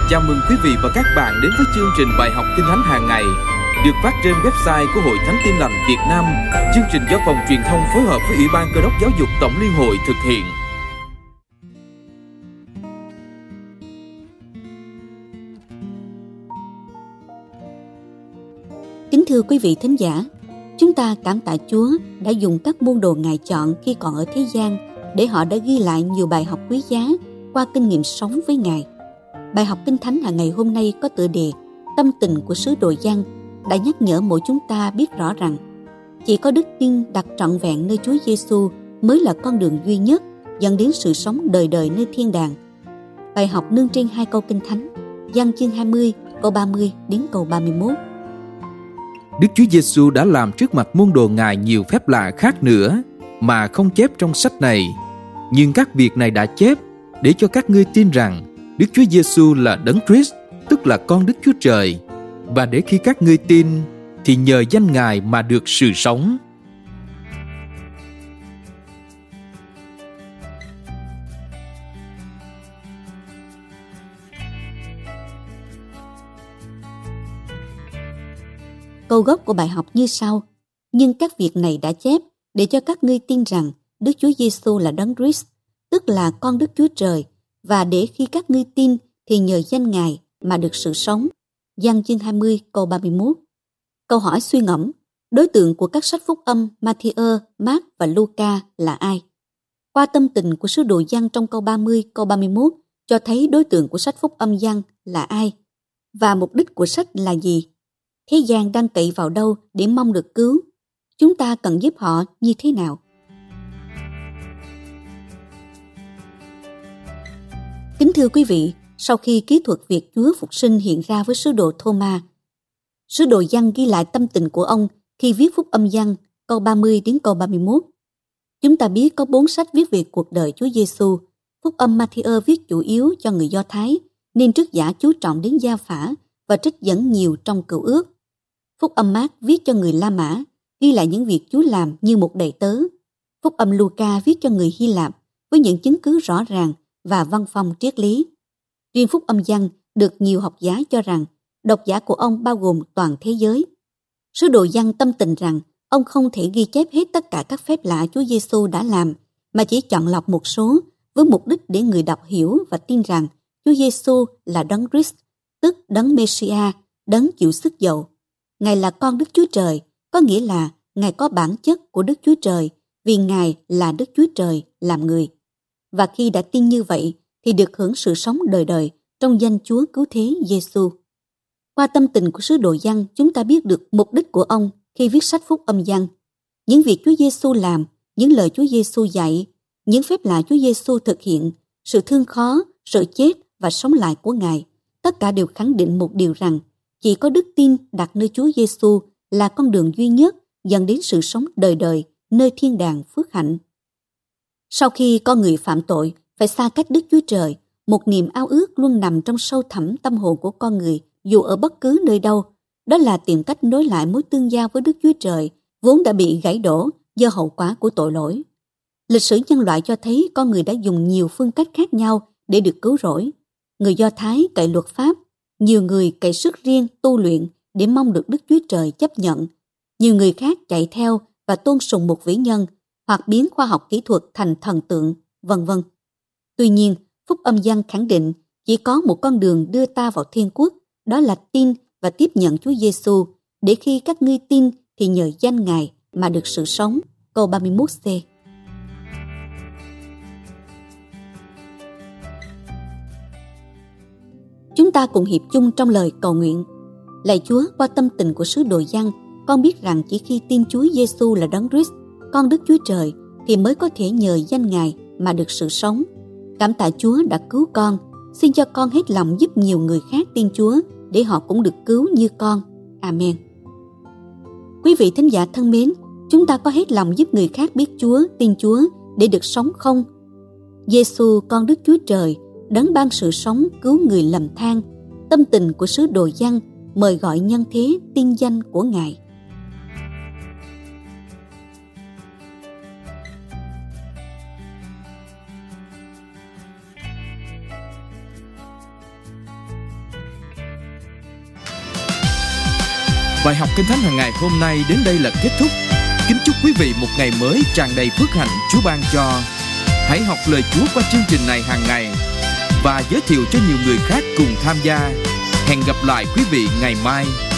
Chào mừng quý vị và các bạn đến với chương trình bài học Kinh Thánh hàng ngày được phát trên website của Hội Thánh Tin Lành Việt Nam. Chương trình do Phòng Truyền thông phối hợp với Ủy ban Cơ đốc Giáo dục Tổng Liên hội thực hiện. Kính thưa quý vị thính giả, chúng ta cảm tạ Chúa đã dùng các môn đồ Ngài chọn khi còn ở thế gian để họ đã ghi lại nhiều bài học quý giá qua kinh nghiệm sống với Ngài. Bài học Kinh Thánh hàng ngày hôm nay có tựa đề Tâm tình của sứ đồ Giăng đã nhắc nhở mỗi chúng ta biết rõ rằng chỉ có đức tin đặt trọn vẹn nơi Chúa Giêsu mới là con đường duy nhất dẫn đến sự sống đời đời nơi thiên đàng. Bài học nương trên 2 câu Kinh Thánh, Giăng chương 20 câu 30 đến câu 31. Đức Chúa Giêsu đã làm trước mặt môn đồ Ngài nhiều phép lạ khác nữa mà không chép trong sách này, nhưng các việc này đã chép để cho các ngươi tin rằng Đức Chúa Giêsu là Đấng Christ, tức là con Đức Chúa Trời, và để khi các ngươi tin thì nhờ danh Ngài mà được sự sống. Câu gốc của bài học như sau: nhưng các việc này đã chép để cho các ngươi tin rằng Đức Chúa Giêsu là Đấng Christ, tức là con Đức Chúa Trời, và để khi các ngươi tin thì nhờ danh Ngài mà được sự sống. Giăng chương 20 câu 31. Câu hỏi suy ngẫm: đối tượng của các sách phúc âm Ma-thi-ơ, Mác và Lu-ca là ai? Qua tâm tình của sứ đồ Giăng trong câu 30 câu 31 cho thấy đối tượng của sách phúc âm Giăng là ai và mục đích của sách là gì. Thế gian đang cậy vào đâu để mong được cứu? Chúng ta cần giúp họ như thế nào? Kính thưa quý vị, sau khi kỹ thuật việc Chúa phục sinh hiện ra với sứ đồ Thô-ma, sứ đồ Giăng ghi lại tâm tình của ông khi viết phúc âm Giăng câu 30 đến câu 31. Chúng ta biết có 4 sách viết về cuộc đời Chúa Giêsu. Phúc âm Ma-thi-ơ viết chủ yếu cho người Do Thái, nên trích giả chú trọng đến gia phả và trích dẫn nhiều trong Cựu Ước. Phúc âm Mác viết cho người La Mã, ghi lại những việc Chúa làm như một đầy tớ. Phúc âm Lu-ca viết cho người Hy Lạp với những chứng cứ rõ ràng và văn phong triết lý. Riêng phúc âm Giăng được nhiều học giả cho rằng độc giả của ông bao gồm toàn thế giới. Sứ đồ Giăng tâm tình rằng ông không thể ghi chép hết tất cả các phép lạ Chúa Giêsu đã làm, mà chỉ chọn lọc một số với mục đích để người đọc hiểu và tin rằng Chúa Giêsu là Đấng Christ, tức Đấng Mê-si-a, Đấng chịu sức dầu. Ngài là con Đức Chúa Trời, có nghĩa là Ngài có bản chất của Đức Chúa Trời vì Ngài là Đức Chúa Trời làm người. Và khi đã tin như vậy thì được hưởng sự sống đời đời trong danh Chúa Cứu Thế Giêsu. Qua tâm tình của sứ đồ Giăng, chúng ta biết được mục đích của ông khi viết sách phúc âm Giăng. Những việc Chúa Giêsu làm, những lời Chúa Giêsu dạy, những phép lạ Chúa Giêsu thực hiện, sự thương khó, sự chết và sống lại của Ngài, tất cả đều khẳng định một điều rằng chỉ có đức tin đặt nơi Chúa Giêsu là con đường duy nhất dẫn đến sự sống đời đời nơi thiên đàng phước hạnh. Sau khi con người phạm tội phải xa cách Đức Chúa Trời, một niềm ao ước luôn nằm trong sâu thẳm tâm hồn của con người dù ở bất cứ nơi đâu. Đó là tìm cách nối lại mối tương giao với Đức Chúa Trời vốn đã bị gãy đổ do hậu quả của tội lỗi. Lịch sử nhân loại cho thấy con người đã dùng nhiều phương cách khác nhau để được cứu rỗi. Người Do Thái cậy luật pháp, nhiều người cậy sức riêng tu luyện để mong được Đức Chúa Trời chấp nhận. Nhiều người khác chạy theo và tôn sùng một vĩ nhân hoặc biến khoa học kỹ thuật thành thần tượng, vân vân. Tuy nhiên, phúc âm Giăng khẳng định chỉ có một con đường đưa ta vào thiên quốc, đó là tin và tiếp nhận Chúa Giêsu, để khi các ngươi tin thì nhờ danh Ngài mà được sự sống. Câu 31c. Chúng ta cùng hiệp chung trong lời cầu nguyện. Lạy Chúa, qua tâm tình của sứ đồ Giăng, con biết rằng chỉ khi tin Chúa Giêsu là Đấng Christ, con Đức Chúa Trời, thì mới có thể nhờ danh Ngài mà được sự sống. Cảm tạ Chúa đã cứu con. Xin cho con hết lòng giúp nhiều người khác tin Chúa để họ cũng được cứu như con. Amen. Quý vị thính giả thân mến, chúng ta có hết lòng giúp người khác biết Chúa, tin Chúa để được sống không? Giêsu, con Đức Chúa Trời, Đấng ban sự sống cứu người lầm than. Tâm tình của sứ đồ Giăng mời gọi nhân thế tin danh của Ngài. Bài học Kinh Thánh hàng ngày hôm nay đến đây là kết thúc. Kính chúc quý vị một ngày mới tràn đầy phước hạnh Chúa ban cho. Hãy học lời Chúa qua chương trình này hàng ngày và giới thiệu cho nhiều người khác cùng tham gia. Hẹn gặp lại quý vị ngày mai.